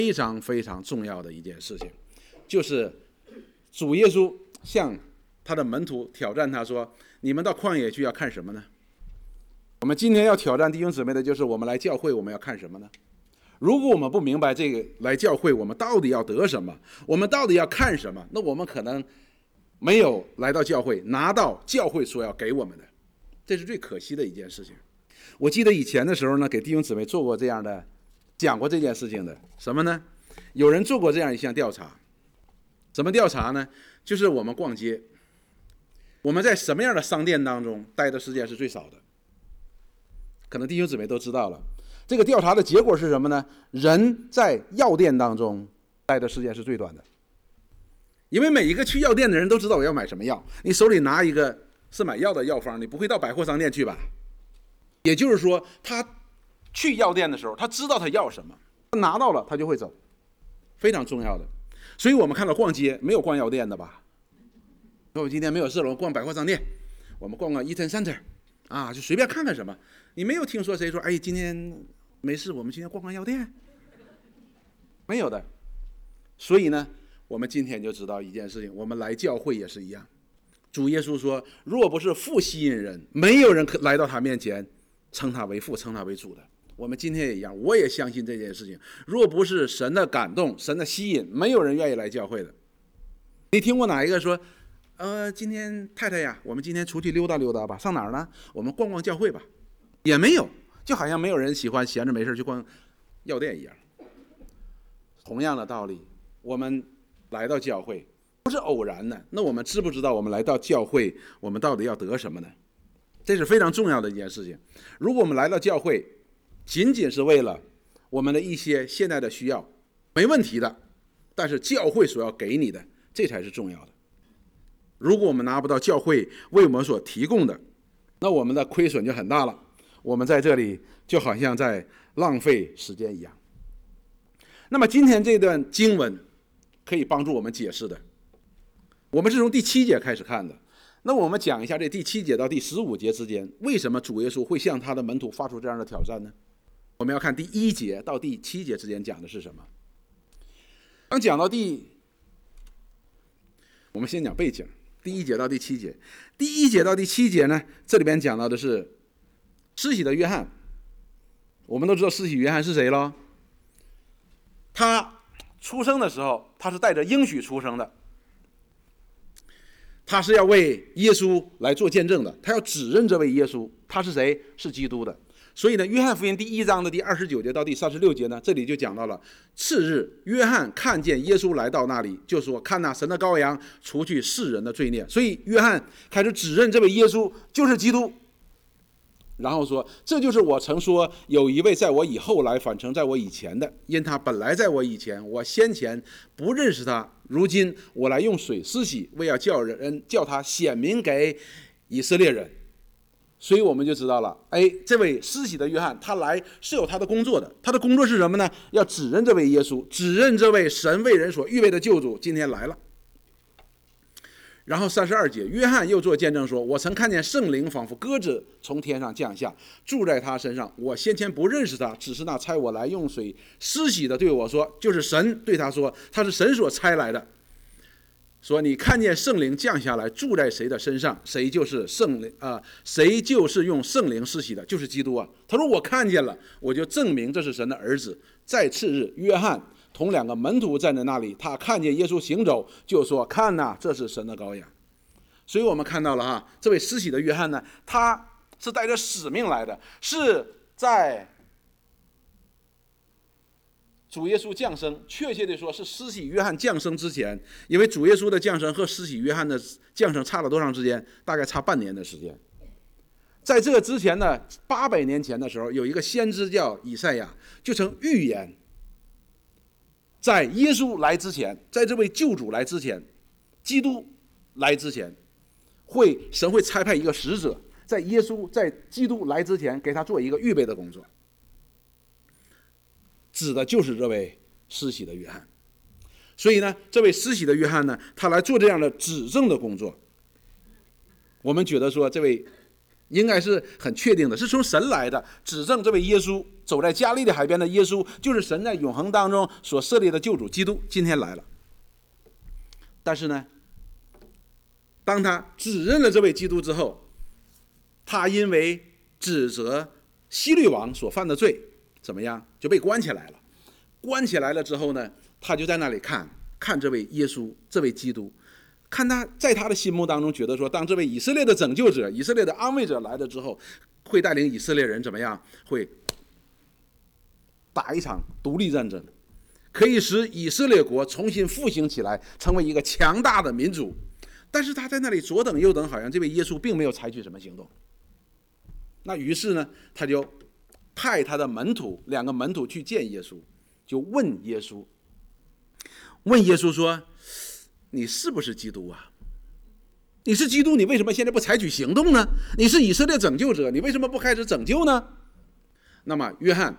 非常非常重要的一件事情，就是主耶稣向他的门徒挑战他说：“你们到旷野去要看什么呢？”我们今天要挑战弟兄姊妹的就是，我们来教会我们要看什么呢？如果我们不明白这个来教会我们到底要得什么，我们到底要看什么，那我们可能没有来到教会拿到教会所要给我们的，这是最可惜的一件事情。我记得以前的时候呢，给弟兄姊妹做过这样的讲过这件事情的，什么呢？有人做过这样一项调查。怎么调查呢？就是我们逛街，我们在什么样的商店当中待的时间是最少的？可能弟兄姊妹都知道了。这个调查的结果是什么呢？人在药店当中待的时间是最短的。因为每一个去药店的人都知道我要买什么药，你手里拿一个是买药的药方，你不会到百货商店去吧？也就是说，他去药店的时候，他知道他要什么，他拿到了他就会走，非常重要的。所以我们看到逛街没有逛药店的吧？我今天没有事了，我逛百货商店，我们逛逛 Eaton Center 啊，就随便看看什么。你没有听说谁说，哎，今天没事，我们今天逛逛药店？没有的。所以呢，我们今天就知道一件事情，我们来教会也是一样。主耶稣说，若不是父吸引人，没有人可来到他面前称他为父，称他为主的。我们今天也一样，我也相信这件事情。若不是神的感动，神的吸引，没有人愿意来教会的。你听过哪一个说，今天太太呀，我们今天出去溜达溜达吧？上哪儿呢？我们逛逛教会吧？也没有，就好像没有人喜欢闲着没事去逛药店一样。同样的道理，我们来到教会不是偶然的，那我们知不知道我们来到教会，我们到底要得什么呢？这是非常重要的一件事情。如果我们来到教会仅仅是为了我们的一些现在的需要，没问题的，但是教会所要给你的，这才是重要的。如果我们拿不到教会为我们所提供的，那我们的亏损就很大了，我们在这里就好像在浪费时间一样。那么今天这段经文可以帮助我们解释的，我们是从第7节开始看的。那我们讲一下这第7节到第15节之间，为什么主耶稣会向他的门徒发出这样的挑战呢？我们要看第1节到第7节之间讲的是什么。当讲到我们先讲背景，第1节到第7节。第1节到第7节呢，这里边讲到的是施洗的约翰。我们都知道施洗约翰是谁了？他出生的时候，他是带着应许出生的。他是要为耶稣来做见证的，他要指认这位耶稣，他是谁？是基督的。所以呢，约翰福音第1章的第29节到第36节呢，这里就讲到了，次日约翰看见耶稣来到那里，就说：“看哪，神的羔羊，除去世人的罪孽。”所以约翰开始指认这位耶稣就是基督，然后说：“这就是我曾说，有一位在我以后来，反成在我以前的，因他本来在我以前，我先前不认识他。如今我来用水施洗，为要叫他显明给以色列人。”所以我们就知道了，这位施洗的约翰他来是有他的工作的。他的工作是什么呢？要指认这位耶稣，指认这位神为人所预备的救主今天来了。然后32节，约翰又做见证说：“我曾看见圣灵仿佛鸽子从天上降下，住在他身上。我先前不认识他，只是那差我来用水施洗的对我说，就是神对他说，他是神所差来的。说你看见圣灵降下来住在谁的身上，谁就是圣灵谁就是用圣灵施洗的，就是基督啊。他说我看见了，我就证明这是神的儿子。在次日，约翰同2个门徒站在那里，他看见耶稣行走，就说：看哪，这是神的羔羊。所以我们看到了这位施洗的约翰呢，他是带着使命来的，是在主耶稣降生，确切的说是施洗约翰降生之前，因为主耶稣的降生和施洗约翰的降生差了多长时间？大概差半年的时间。在这之前呢，800年前的时候，有一个先知叫以赛亚，就曾预言，在耶稣来之前，在这位救主来之前，基督来之前，神会差派一个使者，在基督来之前，给他做一个预备的工作。指的就是这位施洗的约翰。所以呢，这位施洗的约翰呢，他来做这样的指证的工作。我们觉得说，这位应该是很确定的，是从神来的，指证这位耶稣走在加利利海边的耶稣，就是神在永恒当中所设立的救主基督，今天来了。但是呢，当他指认了这位基督之后，他因为指责希律王所犯的罪，怎么样，就被关起来了。关起来了之后呢，他就在那里看这位耶稣，这位基督，看他在他的心目当中觉得说，当这位以色列的拯救者、以色列的安慰者来了之后，会带领以色列人怎么样，会打一场独立战争，可以使以色列国重新复兴起来，成为一个强大的民族。但是他在那里左等右等，好像这位耶稣并没有采取什么行动。那于是呢，他就派他的门徒2个门徒去见耶稣，就问耶稣说，你是不是基督啊？你是基督，你为什么现在不采取行动呢？你是以色列拯救者，你为什么不开始拯救呢？那么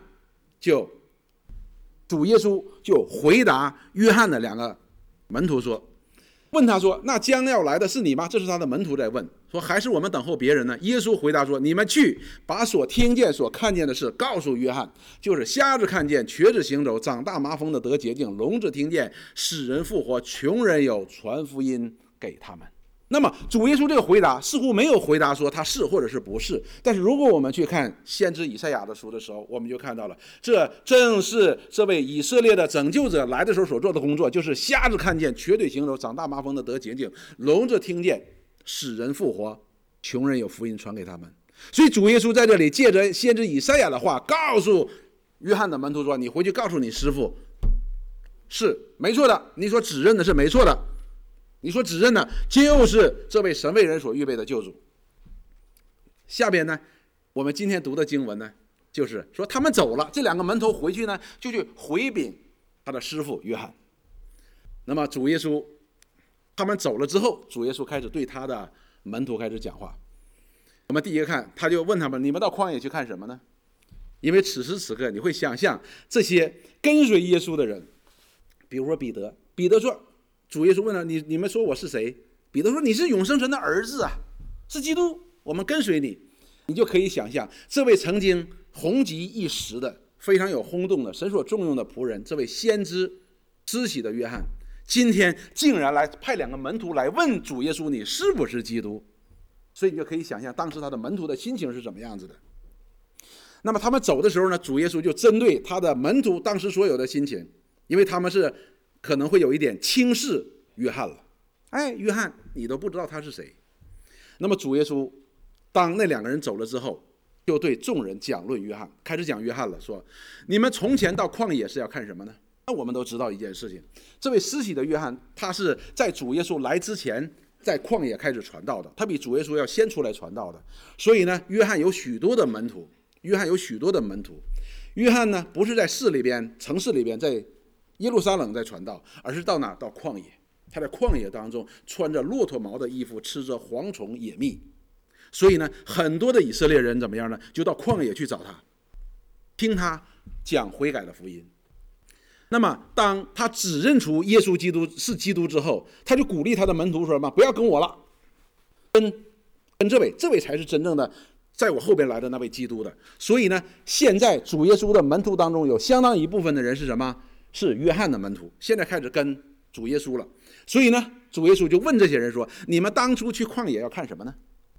主耶稣就回答约翰的2个门徒说，问他说，那将要来的是你吗？这是他的门徒在问，说还是我们等候别人呢？耶稣回答说，你们去把所听见所看见的事告诉约翰，就是瞎子看见，瘸子行走，长大麻风的得洁净，聋子听见，死人复活，穷人有传福音给他们。那么主耶稣这个回答似乎没有回答说他是或者是不是，但是如果我们去看先知以赛亚的书的时候，我们就看到了，这正是这位以色列的拯救者来的时候所做的工作，就是瞎子看见，瘸腿行走，长大麻风的得洁净，聋子听见，死人复活，穷人有福音传给他们。所以主耶稣在这里借着先知以赛亚的话告诉约翰的门徒说，你回去告诉你师父，是没错的，你所指认的是没错的，你所指认的就是这位神为人所预备的救主。下边呢，我们今天读的经文呢，就是说他们走了，这2个门徒回去呢，就去回禀他的师父约翰。那么主耶稣他们走了之后，主耶稣开始对他的门徒开始讲话。我们第一个看，他就问他们，你们到旷野去看什么呢？因为此时此刻你会想象这些跟随耶稣的人，比如说彼得说，主耶稣问了你们说我是谁？彼得说，你是永生神的儿子啊，是基督，我们跟随你。你就可以想象这位曾经红极一时的非常有轰动的神所重用的仆人，这位先知施洗的约翰，今天竟然来派2个门徒来问主耶稣，你是不是基督？所以你就可以想象当时他的门徒的心情是怎么样子的。那么他们走的时候呢，主耶稣就针对他的门徒当时所有的心情，因为他们是可能会有一点轻视约翰了。约翰你都不知道他是谁。那么主耶稣当那2个人走了之后，就对众人讲论约翰，开始讲约翰了，说你们从前到旷野是要看什么呢？那我们都知道一件事情，这位施洗的约翰，他是在主耶稣来之前在旷野开始传道的，他比主耶稣要先出来传道的。所以呢，约翰有许多的门徒。约翰呢，不是在城市里边在耶路撒冷在传道，而是到哪？到旷野。他在旷野当中穿着骆驼毛的衣服，吃着蝗虫野蜜。所以呢，很多的以色列人怎么样呢？就到旷野去找他，听他讲悔改的福音。那么当他指认出耶稣基督是基督之后，他就鼓励他的门徒说什么？不要跟我了，跟这位才是真正的在我后边来的那位基督的。所以呢，现在主耶稣的门徒当中有相当一部分的人是什么？是约翰的门徒，现在开始跟主耶稣了。所以呢，主耶稣就问这些人说，你们当初去旷野要看什么呢？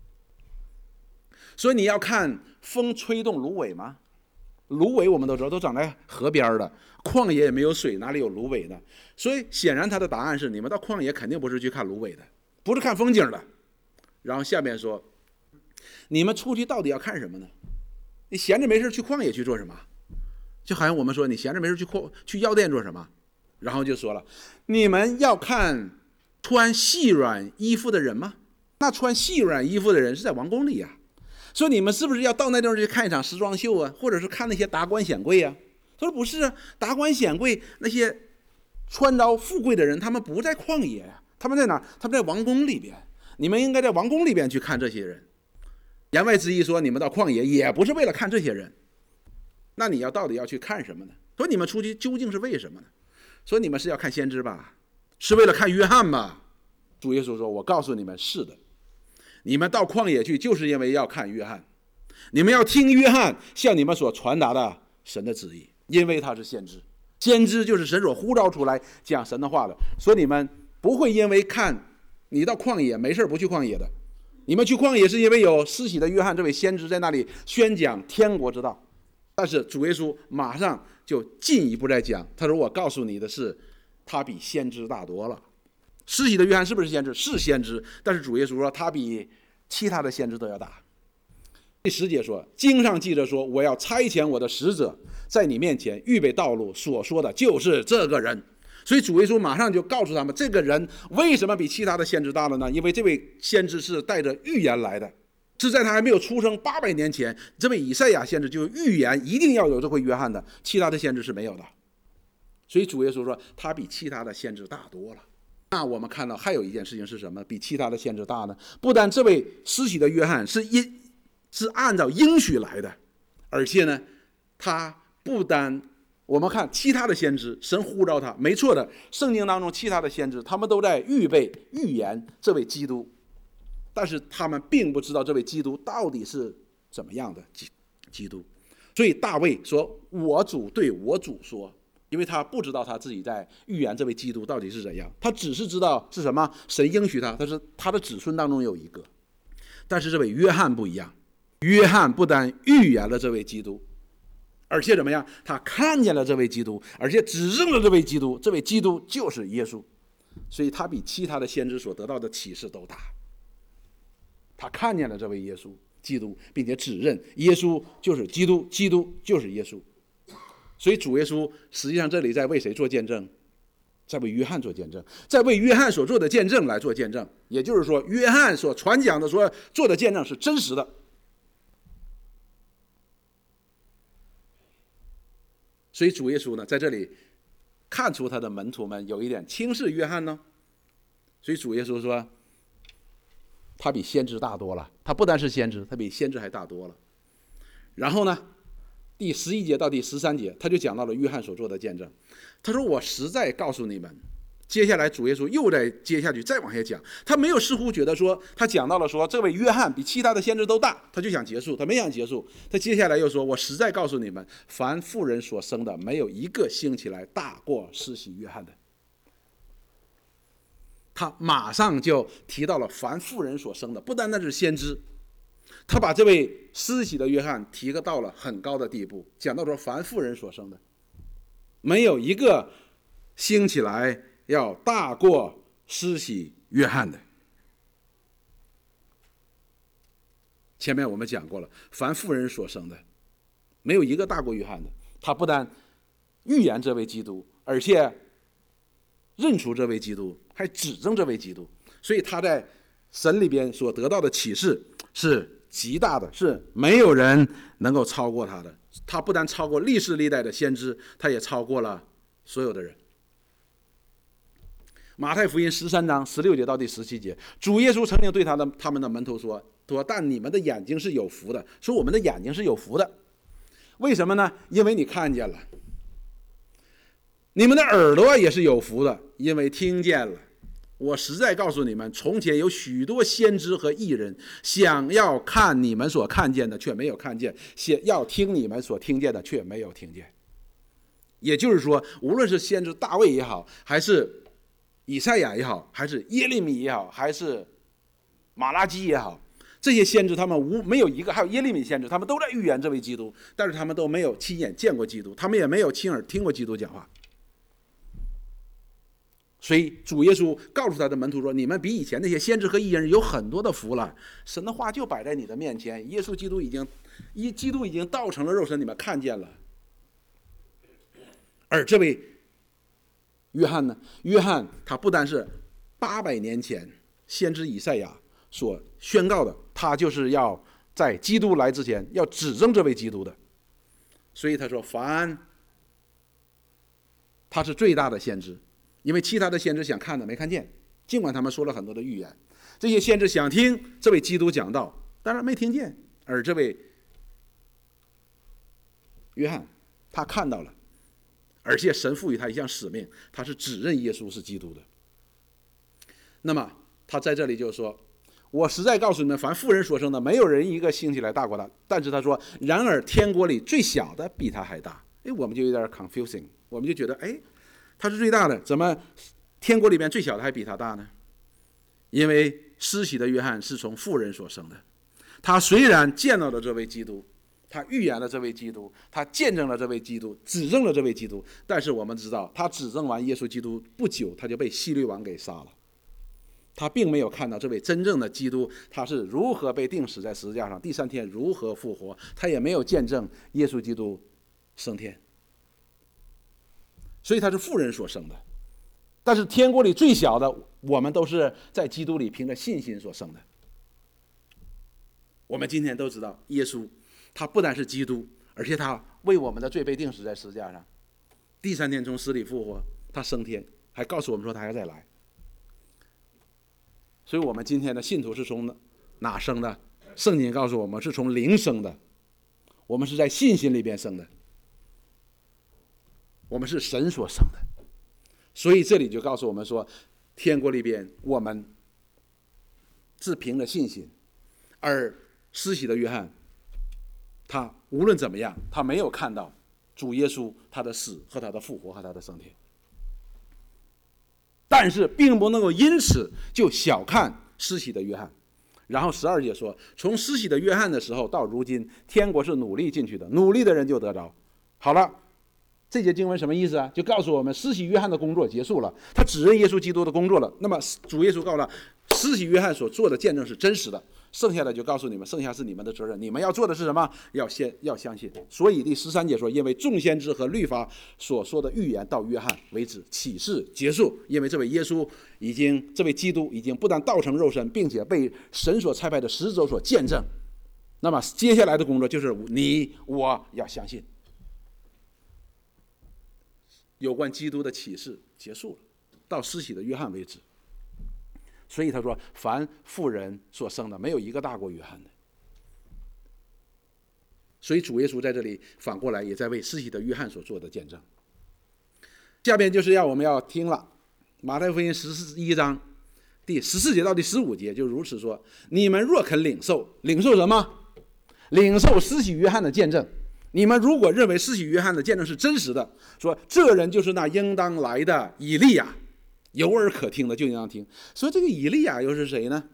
所以你要看风吹动芦苇吗？芦苇我们都知道都长在河边的，旷野也没有水，哪里有芦苇呢？所以显然他的答案是，你们到旷野肯定不是去看芦苇的，不是看风景的。然后下面说，你们出去到底要看什么呢？你闲着没事去旷野去做什么？就好像我们说你闲着没事去药店做什么？然后就说了，你们要看穿细软衣服的人吗？那穿细软衣服的人是在王宫里啊。说你们是不是要到那地方去看一场时装秀啊，或者是看那些达官显贵啊？他说不是啊，达官显贵那些穿着富贵的人，他们不在旷野啊，他们在哪？他们在王宫里边。你们应该在王宫里边去看这些人。言外之意说，你们到旷野也不是为了看这些人。那你到底要去看什么呢？说你们出去究竟是为什么呢？说你们是要看先知吧？是为了看约翰吧？主耶稣说，我告诉你们，是的。 你们到旷野去，就是因为要看约翰，你们要听约翰向你们所传达的神的旨意，因为他是先知。先知就是神所呼召出来讲神的话的，所以你们不会因为看你到旷野没事不去旷野的，你们去旷野是因为有施洗的约翰这位先知在那里宣讲天国之道。但是主耶稣马上就进一步在讲，他说我告诉你的是，他比先知大多了。施洗的约翰是不是先知？是先知，但是主耶稣说他比其他的先知都要大。第10节说，经上记着说，我要差遣我的使者在你面前预备道路，所说的就是这个人。所以主耶稣马上就告诉他们，这个人为什么比其他的先知大了呢？因为这位先知是带着预言来的，是在他还没有出生800年前，这位以赛亚先知就预言一定要有这位约翰的，其他的先知是没有的。所以主耶稣说他比其他的先知大多了。那我们看到还有一件事情是什么？比其他的先知大呢？不但这位施洗的约翰是按照应许来的，而且呢，他不单我们看其他的先知，神呼召他，没错的，圣经当中其他的先知他们都在预备预言这位基督，但是他们并不知道这位基督到底是怎么样的基督。所以大卫说，我主对我主说，因为他不知道他自己在预言这位基督到底是怎样，他只是知道是什么，神应许他是他的子孙当中有一个。但是这位约翰不一样，约翰不但预言了这位基督，而且怎么样，他看见了这位基督，而且指证了这位基督，这位基督就是耶稣。所以他比其他的先知所得到的启示都大。他看见了这位耶稣基督，并且指认耶稣就是基督，基督就是耶稣。所以主耶稣实际上这里在为谁做见证？在为约翰做见证，在为约翰所做的见证来做见证。也就是说，约翰所传讲的所做的见证是真实的。所以主耶稣呢，在这里看出他的门徒们有一点轻视约翰呢，所以主耶稣说他比先知大多了，他不单是先知，他比先知还大多了。然后呢，第11节到第13节他就讲到了约翰所做的见证。他说我实在告诉你们，接下来主耶稣又在接下去再往下讲，他没有似乎觉得说他讲到了说这位约翰比其他的先知都大，他就想结束，他没想结束，他接下来又说我实在告诉你们，凡妇人所生的没有一个兴起来大过施洗约翰的。他马上就提到了凡妇人所生的，不单单是先知，他把这位施洗的约翰提到了很高的地步，讲到说凡妇人所生的没有一个兴起来要大过施洗约翰的。前面我们讲过了，凡妇人所生的没有一个大过约翰的。他不但预言这位基督，而且认出这位基督，还指证这位基督。所以他在神里边所得到的启示是极大的，是没有人能够超过他的。他不但超过历世历代的先知，他也超过了所有的人。马太福音13章16节到第17节，主耶稣曾经对他们的门徒说，但你们的眼睛是有福的。说我们的眼睛是有福的，为什么呢？因为你看见了。你们的耳朵也是有福的，因为听见了。我实在告诉你们，从前有许多先知和义人，想要看你们所看见的，却没有看见；要听你们所听见的，却没有听见。也就是说，无论是先知大卫也好，还是以赛亚也好，还是耶利米也好，还是马拉基也好，这些先知他们没有一个，还有耶利米先知，他们都在预言这位基督，但是他们都没有亲眼见过基督，他们也没有亲耳听过基督讲话。所以主耶稣告诉他的门徒说，你们比以前那些先知和义人有很多的福了，神的话就摆在你的面前，耶稣基督已经道成了肉身，你们看见了。而这位约翰呢，约翰他不单是800年前先知以赛亚所宣告的，他就是要在基督来之前要指证这位基督的。所以他说他是最大的先知，因为其他的先知想看的没看见，尽管他们说了很多的预言，这些先知想听这位基督讲道，当然没听见。而这位约翰他看到了，而且神赋予他一项使命，他是指认耶稣是基督的。那么他在这里就说， 我实在告诉你们，凡妇人所生的，没有人一个兴起来大过他。但是他说，然而天国里最小的比他还大。我们就有点 confusing， 我们就觉得，他是最大的，怎么天国里面最小的还比他大呢？因为施洗的约翰是从妇人所生的，他虽然见到了这位基督，他预言了这位基督，他见证了这位基督，指证了这位基督，但是我们知道，他指证完耶稣基督不久，他就被希律王给杀了。他并没有看到这位真正的基督，他是如何被钉死在十字架上，第3天如何复活，他也没有见证耶稣基督升天。所以他是妇人所生的。但是天国里最小的，我们都是在基督里凭着信心所生的。我们今天都知道，耶稣他不但是基督，而且他为我们的罪被钉死在十字架上，第3天从死里复活，他升天，还告诉我们说他还再来。所以我们今天的信徒是从哪生的？圣经告诉我们是从灵生的，我们是在信心里边生的，我们是神所生的。所以这里就告诉我们说，天国里边我们是凭着信心，而施洗的约翰他无论怎么样，他没有看到主耶稣他的死和他的复活和他的升天，但是并不能够因此就小看施洗的约翰。然后12节说，从施洗的约翰的时候到如今，天国是努力进去的，努力的人就得着。好了，这节经文什么意思啊？就告诉我们，施洗约翰的工作结束了，他指认耶稣基督的工作了。那么主耶稣告诉他，施洗约翰所做的见证是真实的，剩下的就告诉你们，剩下是你们的责任，你们要做的是什么？要相信。所以第13节说，因为众先知和律法所说的预言到约翰为止，启示结束。因为这位耶稣这位基督已经不但道成肉身，并且被神所差派的使者所见证。那么接下来的工作就是你我要相信。有关基督的启示结束了，到施洗的约翰为止。所以他说，凡妇人所生的，没有一个大过约翰的。所以主耶稣在这里反过来也在为施洗的约翰所做的见证。下边就是我们要听了，马太福音11章第14节到第15节就如此说：你们若肯领受什么？领受施洗约翰的见证。你们如果认为施洗约翰的见证是真实的，说这人就是那应当来的以利亚，有耳可听的就应当听。所以这个以利亚又是谁呢？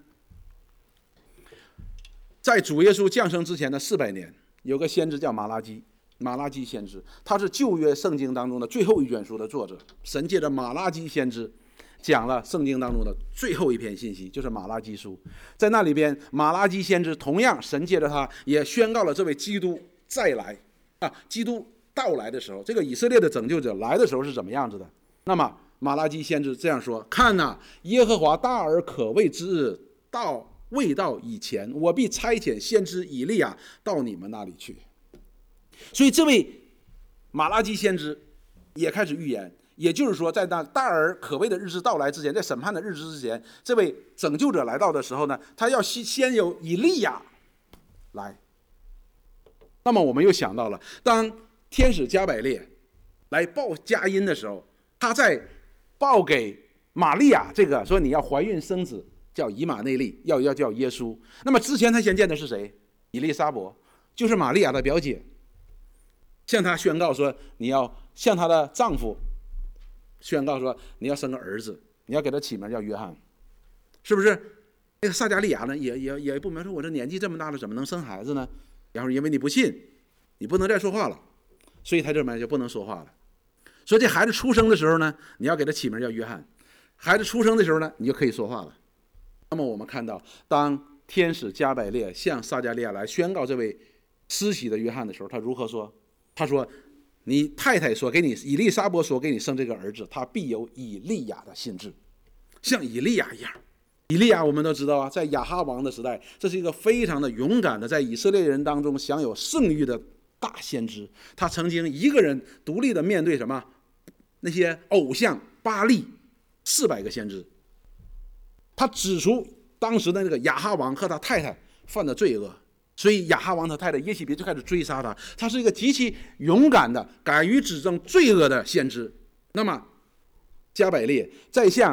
在主耶稣降生之前的400年，有个先知叫马拉基先知，他是旧约圣经当中的最后一卷书的作者。神借着马拉基先知讲了圣经当中的最后一篇信息，就是马拉基书。在那里边，马拉基先知同样神借着他也宣告了这位基督再来基督到来的时候，这个以色列的拯救者来的时候是怎么样子的。那么马拉基先知这样说：看哪，耶和华大而可畏之日未到以前，我必差遣先知以利亚到你们那里去。所以这位马拉基先知也开始预言，也就是说，在那大而可畏的日子到来之前，在审判的日子之前，这位拯救者来到的时候呢，他要先有以利亚来。那么我们又想到了，当天使加百列来报佳音的时候，他在报给玛利亚这个说你要怀孕生子，叫以马内利，要叫耶稣。那么之前他先见的是谁？以利沙伯，就是玛利亚的表姐，向他宣告说你要向他的丈夫宣告说你要生个儿子，你要给他起名叫约翰，是不是？那个撒加利亚呢也不明说，我这年纪这么大了怎么能生孩子呢？然后因为你不信，你不能再说话了，所以他这边就不能说话了。所以这孩子出生的时候呢，你要给他起名叫约翰，孩子出生的时候呢，你就可以说话了。那么我们看到，当天使加百列向撒加利亚来宣告这位施洗的约翰的时候，他如何说？他说：你太太所给你以利沙伯所给你生这个儿子，他必有以利亚的心志，像以利亚一样。以利亚我们都知道啊，在亚哈王的时代，这是一个非常的勇敢的，在以色列人当中享有盛誉的大先知。他曾经一个人独立的面对什么？那些偶像巴力400个先知，他指出当时的那个亚哈王和他太太犯的罪恶，所以亚哈王他太太耶洗别就开始追杀他。他是一个极其勇敢的、敢于指证罪恶的先知。那么加百列再向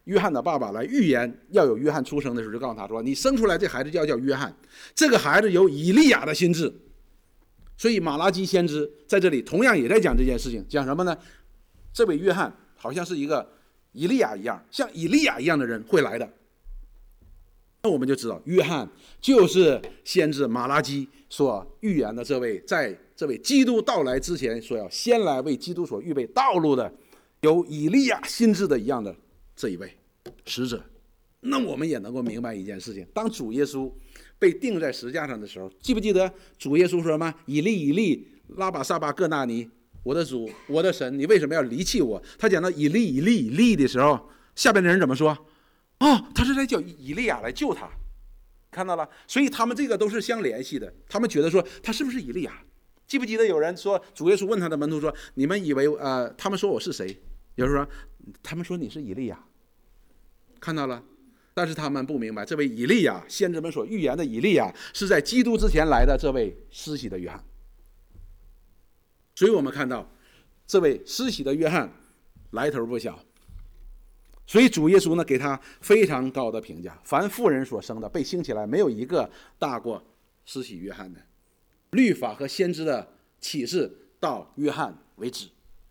约翰的爸爸来预言要有约翰出生的时候，就告诉他说，你生出来这孩子就要叫约翰，这个孩子有以利亚的心智。所以马拉基先知在这里同样也在讲这件事情，讲什么呢？这位约翰好像是一个以利亚一样，像以利亚一样的人会来的。那我们就知道约翰就是先知马拉基所预言的这位，在这位基督到来之前所要先来为基督所预备道路的，有以利亚心智的一样的这一位使者。那我们也能够明白一件事情，当主耶稣被钉在十字架上的时候，记不记得主耶稣说什么？以利以利拉巴撒巴各纳尼，我的主我的神，你为什么要离弃我？他讲到以利以利以利的时候，下边的人怎么说？他是在叫以利亚来救他，看到了？所以他们这个都是相联系的。他们觉得说他是不是以利亚？记不记得有人说主耶稣问他的门徒说：“你们以为他们说我是谁？”有人说他们说你是以利亚，看到了？但是他们不明白，这位以利亚，先知们所预言的以利亚，是在基督之前来的这位施洗的约翰。所以我们看到这位施洗的约翰来头不小，所以主耶稣呢给他非常高的评价。凡妇人所生的被兴起来，没有一个大过施洗约翰的。律法和先知的启示到约翰为止。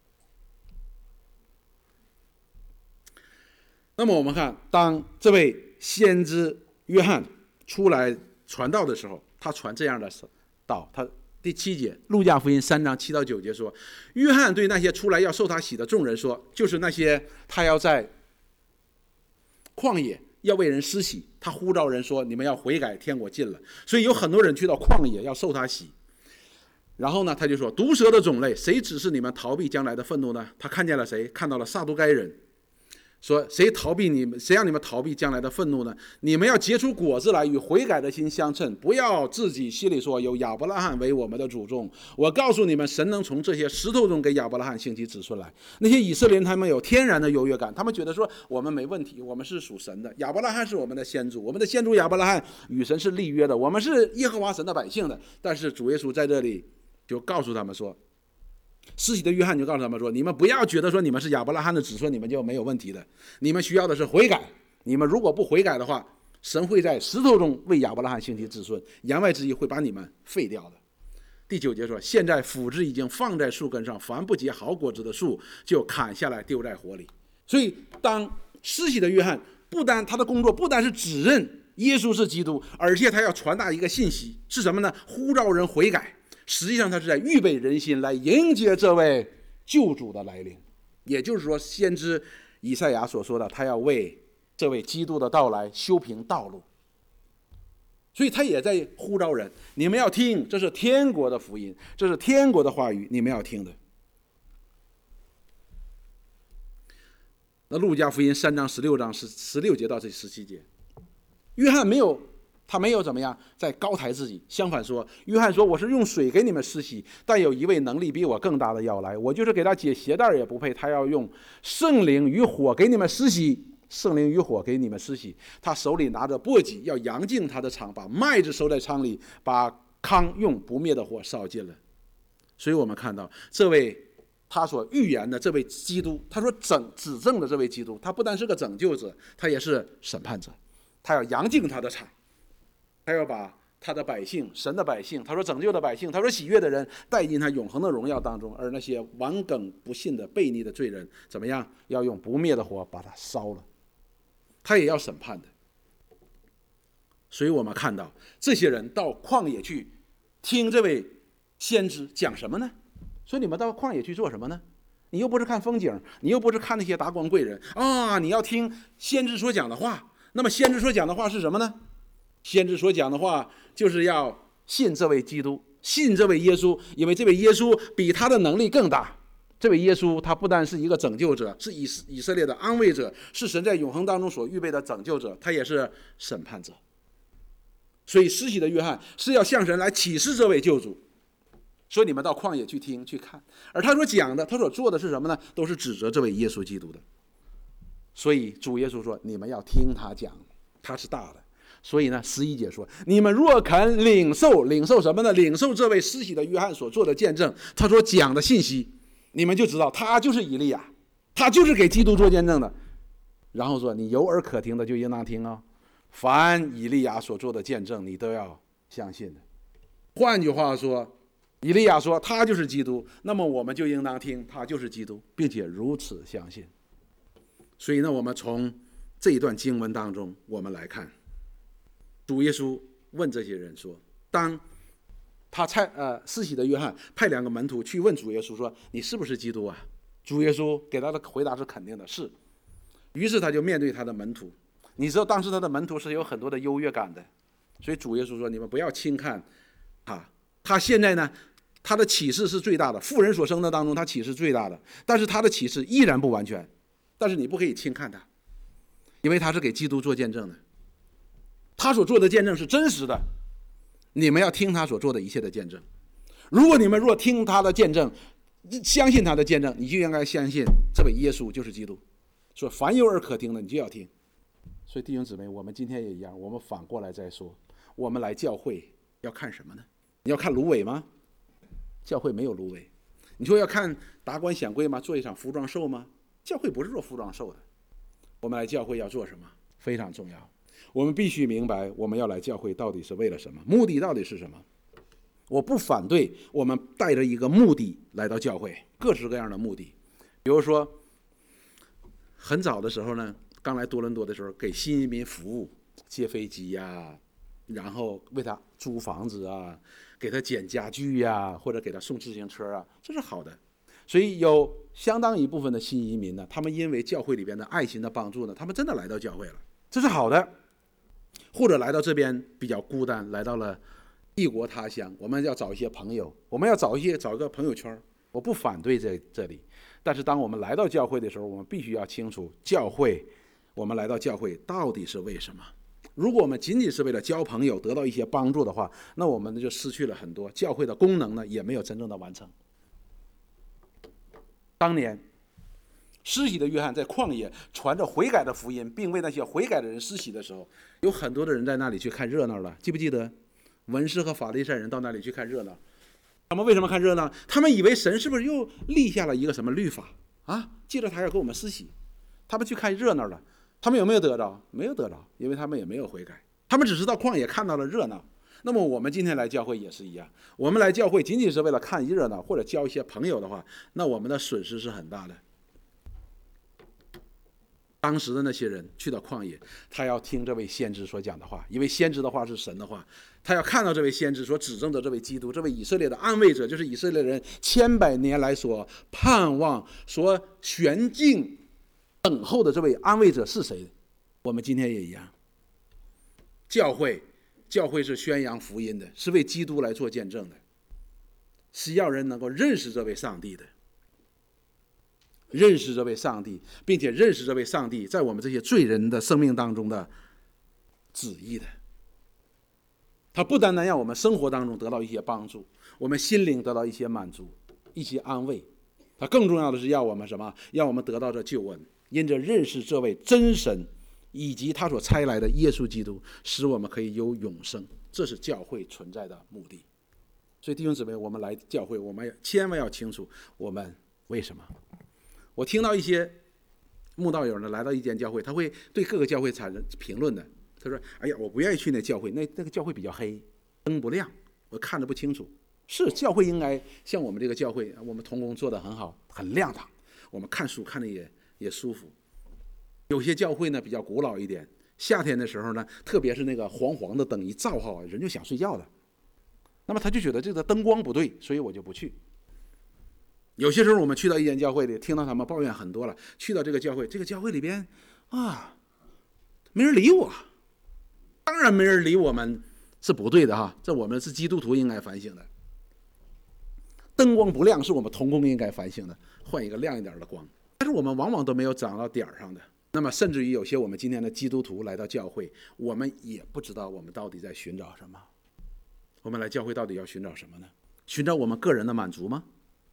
那么我们看，当这位先知约翰出来传道的时候，他传这样的道。他第7节，路加福音3章7到9节说，约翰对那些出来要受他洗的众人说，就是那些他要在旷野要为人施洗，他呼召人说，你们要悔改，天国近了。所以有很多人去到旷野要受他洗。然后呢，他就说，毒蛇的种类，谁指示你们逃避将来的愤怒呢？他看见了谁？看到了撒都该人。说谁让你们逃避将来的愤怒呢？你们要结出果子来，与悔改的心相称，不要自己心里说有亚伯拉罕为我们的祖宗。我告诉你们，神能从这些石头中给亚伯拉罕兴起子孙来。那些以色列人他们有天然的优越感，他们觉得说我们没问题，我们是属神的，亚伯拉罕是我们的先祖，我们的先祖亚伯拉罕与神是立约的，我们是耶和华神的百姓的。但是主耶稣在这里就告诉他们说，施洗的约翰就告诉他们说，你们不要觉得说你们是亚伯拉罕的子孙，你们就没有问题的，你们需要的是悔改。你们如果不悔改的话，神会在石头中为亚伯拉罕兴起子孙，言外之意会把你们废掉的。第9节说，现在斧子已经放在树根上，凡不结好果子的树就砍下来丢在火里。所以当施洗的约翰他的工作不单是指认耶稣是基督，而且他要传达一个信息是什么呢？呼召人悔改。实际上他是在预备人心来迎接这位救主的来临。也就是说，先知以赛亚所说的，他要为这位基督的到来修平道路。所以他也在呼召人，你们要听，这是天国的福音，这是天国的话语，你们要听的。那路加福音3章16节到17节，约翰没有怎么样在高抬自己，相反说，约翰说，我是用水给你们施洗，但有一位能力比我更大的要来，我就是给他解鞋带也不配，他要用圣灵与火给你们施洗。圣灵与火给你们施洗，他手里拿着簸箕，要扬净他的场，把麦子收在仓里，把糠用不灭的火烧尽了。所以我们看到这位他所预言的这位基督，他说指证的这位基督，他不单是个拯救者，他也是审判者。他要扬净他的场，他要把他的百姓，神的百姓，他说拯救的百姓，他说喜悦的人带进他永恒的荣耀当中，而那些顽梗不信的悖逆的罪人怎么样？要用不灭的火把他烧了，他也要审判的。所以我们看到这些人到旷野去听这位先知讲什么呢？所以你们到旷野去做什么呢？你又不是看风景，你又不是看那些达官贵人啊，你要听先知所讲的话。那么先知所讲的话是什么呢？先知所讲的话就是要信这位基督，信这位耶稣，因为这位耶稣比他的能力更大。这位耶稣他不但是一个拯救者，是以色列的安慰者，是神在永恒当中所预备的拯救者，他也是审判者。所以施洗的约翰是要向神来启示这位救主，所以你们到旷野去听去看，而他所讲的，他所做的是什么呢？都是指责这位耶稣基督的。所以主耶稣说，你们要听他讲，他是大的。所以呢，11节说，你们若肯领受什么呢？领受这位施洗的约翰所做的见证，他所讲的信息，你们就知道他就是以利亚，他就是给基督做见证的。 然后说你有耳可听的就应当听啊，凡以利亚所做的见证，你都要相信的。换句话说，以利亚说他就是基督，那么我们就应当听他就是基督，并且如此相信。所以呢，我们从这一段经文当中，我们来看，主耶稣问这些人说，当他施洗的约翰派2个门徒去问主耶稣说，你是不是基督啊？主耶稣给他的回答是肯定的，是。于是他就面对他的门徒，你知道当时他的门徒是有很多的优越感的，所以主耶稣说，你们不要轻看他现在呢，他的启示是最大的，妇人所生的当中他启示最大的，但是他的启示依然不完全，但是你不可以轻看他，因为他是给基督做见证的，他所做的见证是真实的，你们要听他所做的一切的见证。如果你们若听他的见证，相信他的见证，你就应该相信这位耶稣就是基督。说凡有耳可听的，你就要听。所以弟兄姊妹，我们今天也一样，我们反过来再说，我们来教会要看什么呢？你要看芦苇吗？教会没有芦苇。你说要看达官显贵吗？做一场服装秀吗？教会不是做服装秀的。我们来教会要做什么？非常重要。我们必须明白，我们要来教会到底是为了什么，目的到底是什么。我不反对我们带着一个目的来到教会，各式各样的目的。比如说很早的时候呢，刚来多伦多的时候，给新移民服务，接飞机呀，然后为他租房子啊，给他捡家具呀，或者给他送自行车啊，这是好的。所以有相当一部分的新移民呢，他们因为教会里边的爱心的帮助呢，他们真的来到教会了，这是好的。或者来到这边比较孤单，来到了异国他乡，我们要找一些朋友，我们要找一个朋友圈。我不反对这里，但是当我们来到教会的时候，我们必须要清楚教会，我们来到教会到底是为什么。如果我们仅仅是为了交朋友得到一些帮助的话，那我们就失去了很多，教会的功能呢也没有真正的完成。当年施洗的约翰在旷野传着悔改的福音，并为那些悔改的人施洗的时候，有很多的人在那里去看热闹了，记不记得？文士和法利赛人到那里去看热闹，他们为什么看热闹？他们以为神是不是又立下了一个什么律法啊？借着他要给我们施洗，他们去看热闹了。他们有没有得着？没有得着，因为他们也没有悔改，他们只是到旷野看到了热闹。那么我们今天来教会也是一样，我们来教会仅仅是为了看热闹或者交一些朋友的话，那我们的损失是很大的。当时的那些人去到旷野，他要听这位先知所讲的话，因为先知的话是神的话，他要看到这位先知所指证的这位基督，这位以色列的安慰者，就是以色列人千百年来所盼望、所悬敬等候的这位安慰者是谁？我们今天也一样。教会是宣扬福音的，是为基督来做见证的，是要人能够认识这位上帝的。认识这位上帝，并且认识这位上帝在我们这些罪人的生命当中的旨意的。他不单单让我们生活当中得到一些帮助，我们心灵得到一些满足、一些安慰，他更重要的是要我们什么？让我们得到这救恩，因着认识这位真神以及他所差来的耶稣基督，使我们可以有永生。这是教会存在的目的。所以弟兄姊妹，我们来教会，我们千万要清楚我们为什么。我听到一些慕道友呢来到一间教会，他会对各个教会产生评论的。他说：“哎呀，我不愿意去那教会，那个教会比较黑，灯不亮，我看得不清楚。”是教会应该像我们这个教会，我们同工做得很好，很亮堂，我们看书看得也舒服。有些教会呢比较古老一点，夏天的时候呢，特别是那个黄黄的灯一照好，人就想睡觉了。那么他就觉得这个灯光不对，所以我就不去。有些时候我们去到一间教会里，听到他们抱怨很多了，去到这个教会里边没人理我。当然没人理我们是不对的哈，这我们是基督徒应该反省的。灯光不亮是我们同工应该反省的，换一个亮一点的光。但是我们往往都没有长到点上的。那么甚至于有些我们今天的基督徒来到教会，我们也不知道我们到底在寻找什么。我们来教会到底要寻找什么呢？寻找我们个人的满足吗？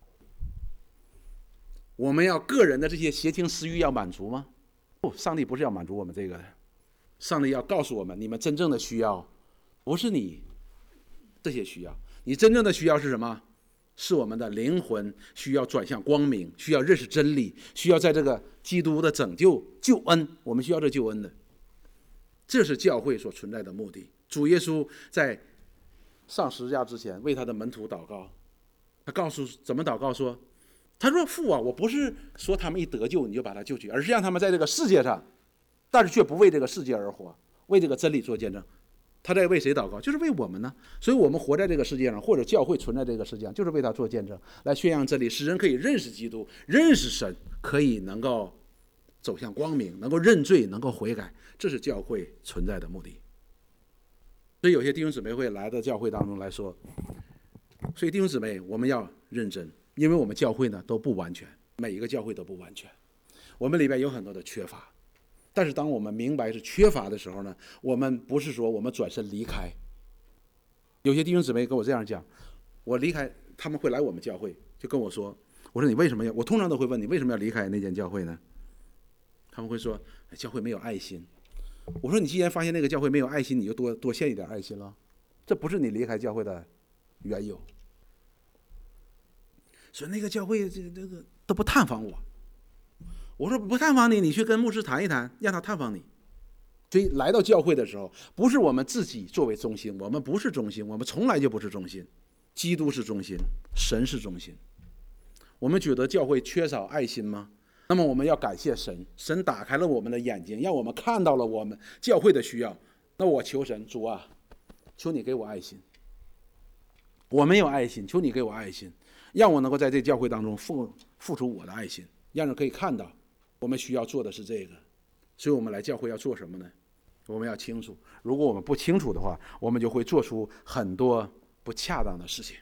我们要个人的这些邪情私欲要满足吗？不，上帝不是要满足我们这个的。上帝要告诉我们，你们真正的需要不是你这些需要，你真正的需要是什么？ 是我们的灵魂需要转向光明，需要认识真理，需要在这个基督的拯救救恩，我们需要这救恩的。这是教会所存在的目的。主耶稣在上十字架之前为他的门徒祷告，他告诉怎么祷告说，他说父啊，我不是说他们一得救你就把他救去，而是让他们在这个世界上，但是却不为这个世界而活，为这个真理做见证。他在为谁祷告？就是为我们呢。所以我们活在这个世界上，或者教会存在这个世界上，就是为他做见证，来宣扬真理，使人可以认识基督，认识神，可以能够走向光明，能够认罪，能够悔改。这是教会存在的目的。所以有些弟兄姊妹会来到教会当中来说，所以弟兄姊妹我们要认真，因为我们教会呢都不完全，每一个教会都不完全，我们里边有很多的缺乏。但是当我们明白是缺乏的时候呢，我们不是说我们转身离开。有些弟兄姊妹跟我这样讲，我离开，他们会来我们教会，就跟我说，我说你为什么要，我通常都会问你为什么要离开那间教会呢？他们会说教会没有爱心。我说你既然发现那个教会没有爱心，你就多献一点爱心了，这不是你离开教会的缘由。所以那个教会这个都不探访我。我说不探访你，你去跟牧师谈一谈，让他探访你。所以来到教会的时候，不是我们自己作为中心，我们不是中心，我们从来就不是中心。基督是中心，神是中心。我们觉得教会缺少爱心吗？那么我们要感谢神，神打开了我们的眼睛，让我们看到了我们教会的需要。那我求神，主啊，求你给我爱心。我没有爱心，求你给我爱心，让我能够在这教会当中付出我的爱心，让人可以看到我们需要做的是这个。所以我们来教会要做什么呢？我们要清楚，如果我们不清楚的话，我们就会做出很多不恰当的事情。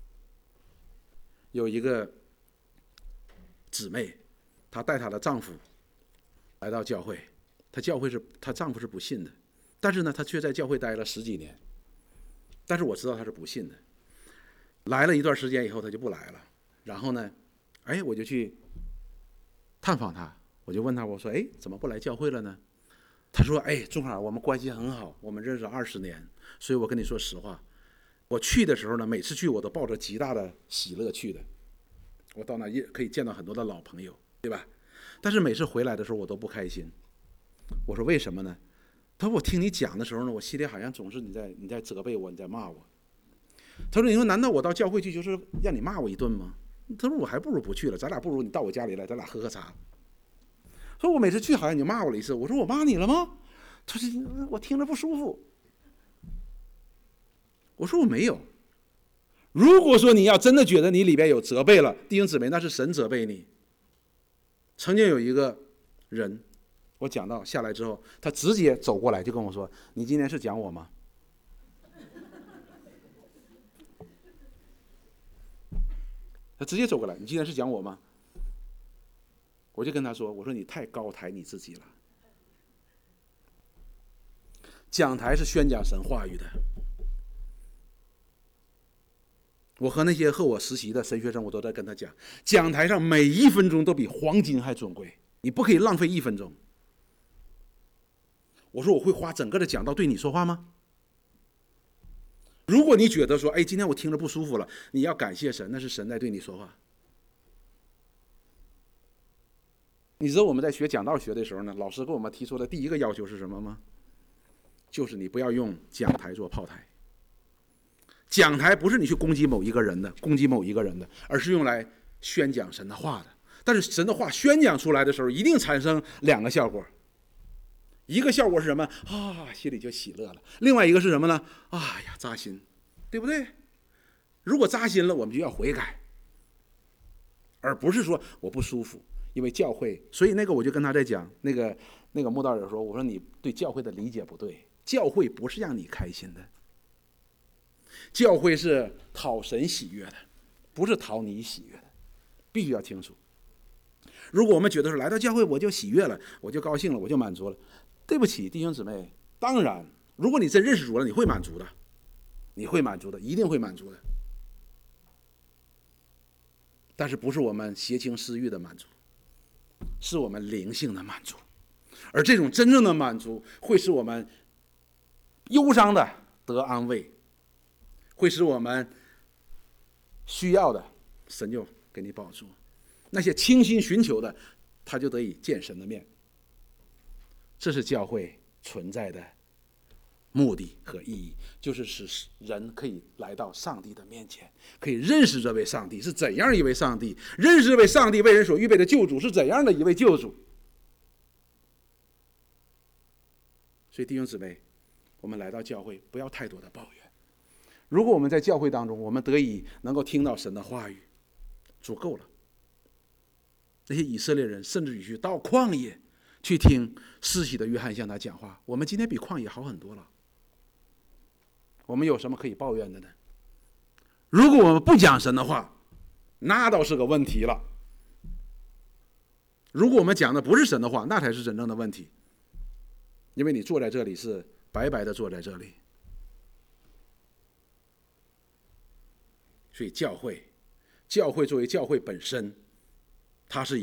有一个姊妹，她带她的丈夫来到教会，她丈夫是不信的，但是呢，她却在教会待了10几年。但是我知道她是不信的。来了一段时间以后，她就不来了。然后呢，我就去探访她，我就问她，我说，怎么不来教会了呢？她说，钟海，我们关系很好，我们认识20年，所以我跟你说实话，我去的时候呢，每次去我都抱着极大的喜乐去的。我到那也可以见到很多的老朋友，对吧？但是每次回来的时候我都不开心。我说为什么呢？他说我听你讲的时候呢，我心里好像总是你在责备我，你在骂我。他说你说难道我到教会去就是让你骂我一顿吗？他说我还不如不去了，咱俩不如你到我家里来，咱俩喝喝茶。说我每次去好像你骂我了一次。我说我骂你了吗？他说我听着不舒服。我说我没有。如果说你要真的觉得你里边有责备了，弟兄姊妹，那是神责备你。曾经有一个人，我讲到下来之后，他直接走过来就跟我说，你今天是讲我吗？他直接走过来，你今天是讲我吗？我就跟他说，我说你太高抬你自己了。讲台是宣讲神话语的。我和那些和我实习的神学生，我都在跟他讲，讲台上每1分钟都比黄金还尊贵，你不可以浪费1分钟。我说我会花整个的讲道对你说话吗？如果你觉得说，今天我听着不舒服了，你要感谢神，那是神在对你说话。你知道我们在学讲道学的时候呢，老师给我们提出的第一个要求是什么吗？就是你不要用讲台做炮台。讲台不是你去攻击某一个人的，而是用来宣讲神的话的。但是神的话宣讲出来的时候，一定产生2个效果。一个效果是什么？心里就喜乐了。另外一个是什么呢？扎心，对不对？如果扎心了，我们就要悔改，而不是说我不舒服，因为教会。所以我就跟他在讲，那个慕道友说，我说你对教会的理解不对，教会不是让你开心的。教会是讨神喜悦的，不是讨你喜悦的，必须要清楚。如果我们觉得说来到教会我就喜悦了，我就高兴了，我就满足了，对不起弟兄姊妹，当然如果你真认识主了，你会满足的，一定会满足的。但是不是我们邪情私欲的满足，是我们灵性的满足。而这种真正的满足会使我们忧伤的得安慰，会使我们需要的，神就给你保住；那些倾心寻求的，他就得以见神的面。这是教会存在的目的和意义，就是使人可以来到上帝的面前，可以认识这位上帝是怎样一位上帝，认识这位上帝为人所预备的救主是怎样的一位救主。所以弟兄姊妹，我们来到教会不要太多的抱怨。如果我们在教会当中，我们得以能够听到神的话语，足够了。那些以色列人甚至于去到旷野去听施洗的约翰向他讲话，我们今天比旷野好很多了。我们有什么可以抱怨的呢？如果我们不讲神的话，那倒是个问题了。如果我们讲的不是神的话，那才是真正的问题。因为你坐在这里是白白的坐在这里。所以教会作为教会本身，它是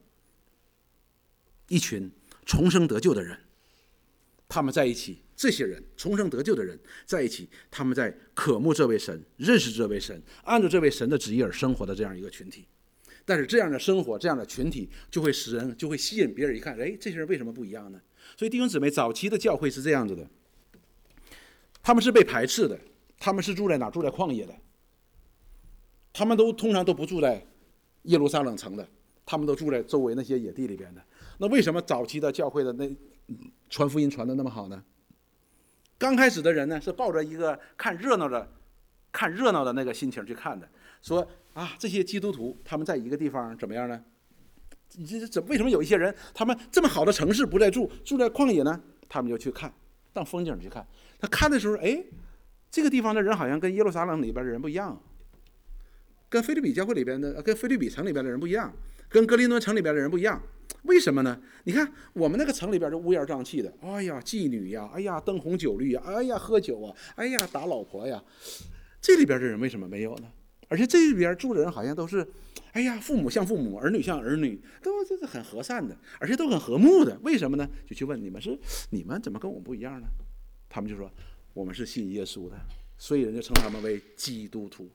一群重生得救的人，他们在一起，这些人重生得救的人在一起，他们在渴慕这位神，认识这位神，按照这位神的旨意而生活的这样一个群体。但是这样的生活，这样的群体就会吸引别人一看，哎，这些人为什么不一样呢？所以弟兄姊妹，早期的教会是这样子的，他们是被排斥的，他们是住在哪？住在旷野的，他们通常都不住在耶路撒冷城的，他们都住在周围那些野地里边的。那为什么早期的教会的传福音传得那么好呢？刚开始的人呢，是抱着一个看热闹的那个心情去看的，说啊，这些基督徒他们在一个地方怎么样呢？为什么有一些人他们这么好的城市不再住在旷野呢？他们就去看，当风景去看。他看的时候，哎，这个地方的人好像跟耶路撒冷里边的人不一样，跟腓立比教会里边的，跟腓立比城里边的人不一样，跟哥林多城里边的人不一样。为什么呢？你看我们那个城里边就乌烟瘴气的，哎呀妓女呀，哎呀灯红酒绿呀，哎呀喝酒啊，哎呀打老婆呀，这里边的人为什么没有呢？而且这里边住的人好像都是，哎呀父母像父母，儿女像儿女，都这是很和善的，而且都很和睦的。为什么呢？就去问你们怎么跟我们不一样呢？他们就说我们是信耶稣的，所以人家称他们为基督徒。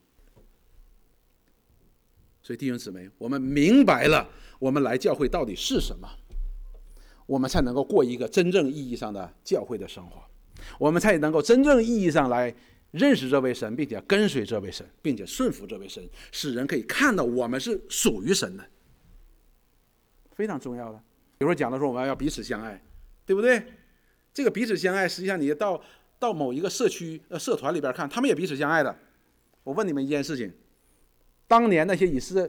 所以弟兄姊妹，我们明白了我们来教会到底是什么，我们才能够过一个真正意义上的教会的生活，我们才能够真正意义上来认识这位神，并且跟随这位神，并且顺服这位神，使人可以看到我们是属于神的，非常重要的。比如说讲的说我们要彼此相爱，对不对？这个彼此相爱，实际上你到某一个社区社团里边看，他们也彼此相爱的。我问你们一件事情，当年那些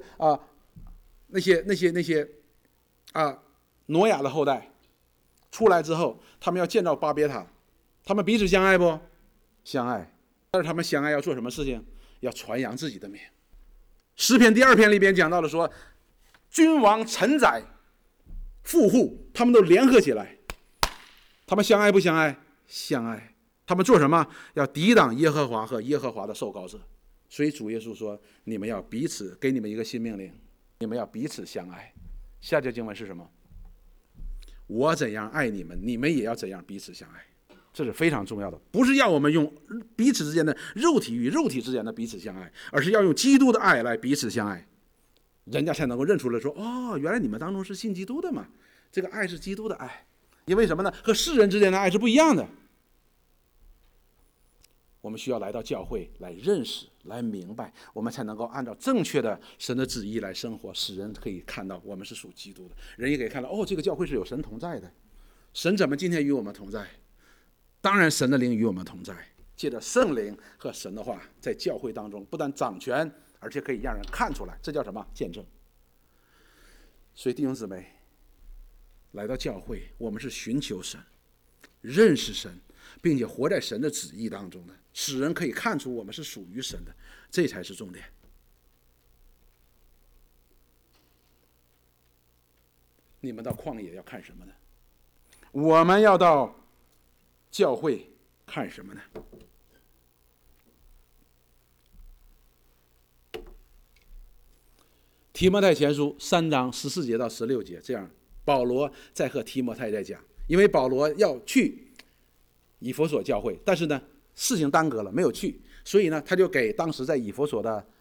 挪亚的后代出来之后，他们要建造巴别塔，他们彼此相爱不？相爱。但是他们相爱要做什么事情？要传扬自己的名。诗篇第2篇里边讲到了说，君王、臣宰、富户，他们都联合起来，他们相爱不相爱？相爱。他们做什么？要抵挡耶和华和耶和华的受膏者。所以主耶稣说，你们要彼此，给你们一个新命令，你们要彼此相爱。下节经文是什么？我怎样爱你们，你们也要怎样彼此相爱。这是非常重要的，不是要我们用彼此之间的肉体与肉体之间的彼此相爱，而是要用基督的爱来彼此相爱，人家才能够认出来说，哦，原来你们当中是信基督的嘛，这个爱是基督的爱。因为什么呢？和世人之间的爱是不一样的。我们需要来到教会来认识，来明白，我们才能够按照正确的神的旨意来生活，使人可以看到我们是属基督的，人也可以看到，哦，这个教会是有神同在的。神怎么今天与我们同在？当然神的灵与我们同在，借着圣灵和神的话在教会当中不但掌权，而且可以让人看出来，这叫什么？见证。所以弟兄姊妹，来到教会，我们是寻求神，认识神，并且活在神的旨意当中的，使人可以看出我们是属于神的，这才是重点。你们到旷野要看什么呢？我们要到教会看什么呢？提摩太前书3章14节到16节，这样保罗在和提摩太在讲，因为保罗要去以弗所教会，但是呢事情耽搁了，没有去，所以呢他就给当时在以弗所的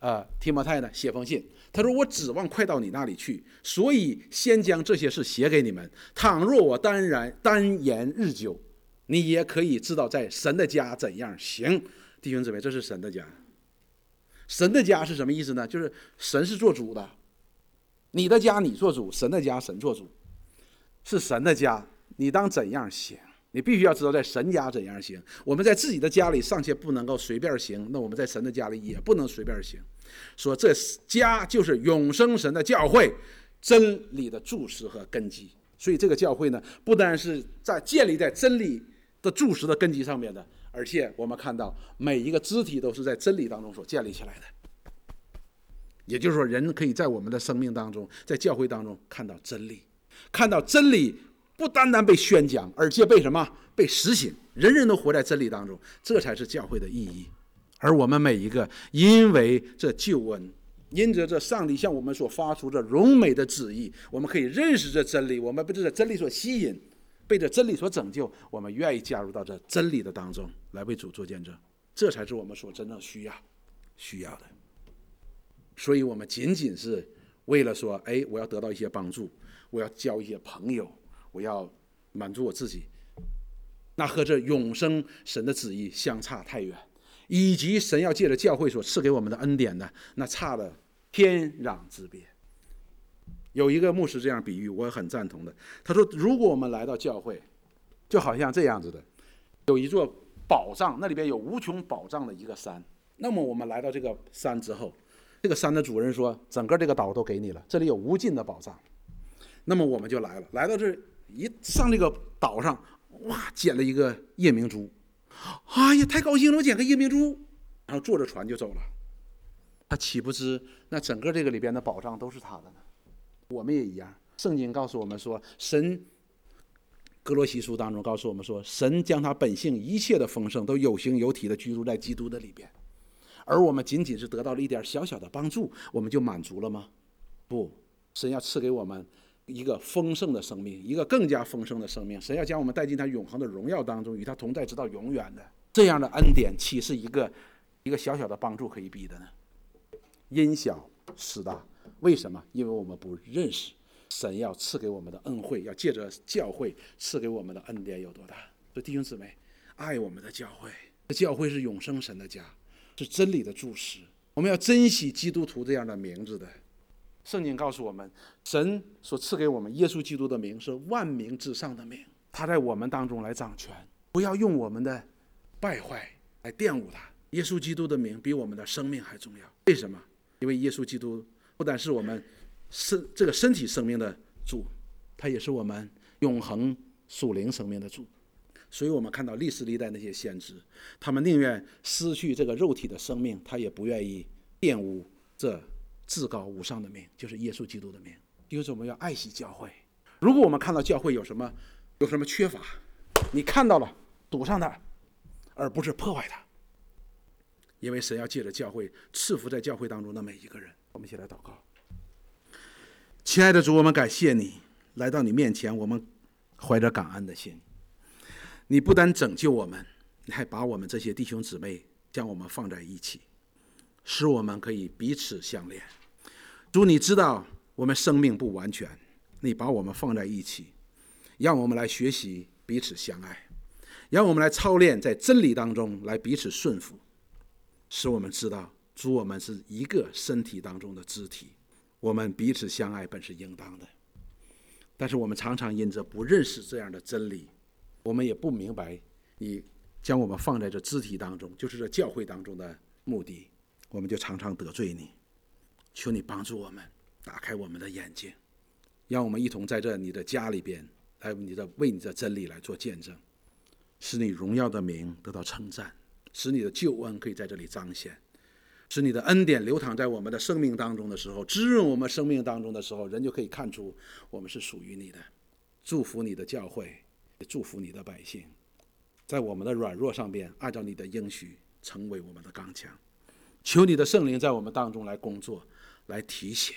提摩太呢写封信，他说我指望快到你那里去，所以先将这些事写给你们。倘若我单言日久，你也可以知道在神的家怎样行。弟兄姊妹，这是神的家。神的家是什么意思呢？就是神是做主的，你的家你做主，神的家神做主，是神的家，你当怎样行？你必须要知道在神家怎样行。我们在自己的家里尚且不能够随便行，那我们在神的家里也不能随便行。说这家就是永生神的教会，真理的柱石和根基。所以这个教会呢，不单是建立在真理的柱石的根基上面的，而且我们看到每一个肢体都是在真理当中所建立起来的。也就是说，人可以在我们的生命当中，在教会当中看到真理，看到真理不单单被宣讲，而且被什么？被实行，人人都活在真理当中，这才是教会的意义。而我们每一个，因为这救恩，因着这上帝向我们所发出这荣美的旨意，我们可以认识这真理，我们被这真理所吸引，被这真理所拯救，我们愿意加入到这真理的当中来为主做见证，这才是我们所真正需要的。所以我们仅仅是为了说，我要得到一些帮助，我要交一些朋友，我要满足我自己，那和这永生神的旨意相差太远，以及神要借着教会所赐给我们的恩典呢，那差了天壤之别。有一个牧师这样比喻，我很赞同的。他说，如果我们来到教会，就好像这样子的，有一座宝藏，那里边有无穷宝藏的一个山。那么我们来到这个山之后，这个山的主人说，整个这个岛都给你了，这里有无尽的宝藏。那么我们就来了，来到这一上这个岛上，哇，捡了一个夜明珠，哎呀，太高兴了，我捡个夜明珠，然后坐着船就走了。他岂不知那整个这个里边的宝藏都是他的呢？我们也一样，圣经告诉我们说，神哥罗西书当中告诉我们说，神将他本性一切的丰盛都有形有体的居住在基督的里边，而我们仅仅是得到了一点小小的帮助，我们就满足了吗？不，神要赐给我们一个丰盛的生命，一个更加丰盛的生命。神要将我们带进他永恒的荣耀当中，与他同在直到永远的。这样的恩典岂是一个小小的帮助可以比的呢？因小失大。为什么？因为我们不认识神要赐给我们的恩惠，要借着教会赐给我们的恩典有多大。所以弟兄姊妹，爱我们的教会，教会是永生神的家，是真理的柱石，我们要珍惜基督徒这样的名字的。圣经告诉我们，神所赐给我们耶稣基督的名是万名之上的名，他在我们当中来掌权，不要用我们的败坏来玷污他。耶稣基督的名比我们的生命还重要。为什么？因为耶稣基督不但是我们这个身体生命的主，他也是我们永恒属灵生命的主。所以我们看到历史历代那些先知，他们宁愿失去这个肉体的生命，他也不愿意玷污这至高无上的名，就是耶稣基督的名。因此我们要爱惜教会。如果我们看到教会有什么缺乏，你看到了，堵上它，而不是破坏它。因为神要借着教会赐福在教会当中的每一个人。我们一起来祷告。亲爱的主，我们感谢你，来到你面前，我们怀着感恩的心。你不单拯救我们，你还把我们这些弟兄姊妹将我们放在一起，使我们可以彼此相连。主，你知道我们生命不完全，你把我们放在一起，让我们来学习彼此相爱，让我们来操练在真理当中来彼此顺服，使我们知道主，我们是一个身体当中的肢体，我们彼此相爱本是应当的。但是我们常常因着不认识这样的真理，我们也不明白你将我们放在这肢体当中，就是这教会当中的目的，我们就常常得罪你。求你帮助我们，打开我们的眼睛，让我们一同在这你的家里边来为你的真理来做见证，使你荣耀的名得到称赞，使你的救恩可以在这里彰显，使你的恩典流淌在我们的生命当中的时候，滋润我们生命当中的时候，人就可以看出我们是属于你的。祝福你的教会，也祝福你的百姓，在我们的软弱上边按照你的应许成为我们的刚强。求你的圣灵在我们当中来工作，来提醒，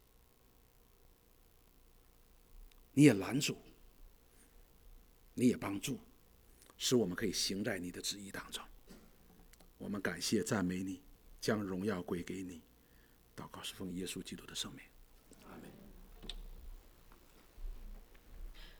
你也拦阻，你也帮助，使我们可以行在你的旨意当中。我们感谢赞美你，将荣耀归给你， 祷告是奉耶稣基督的圣名。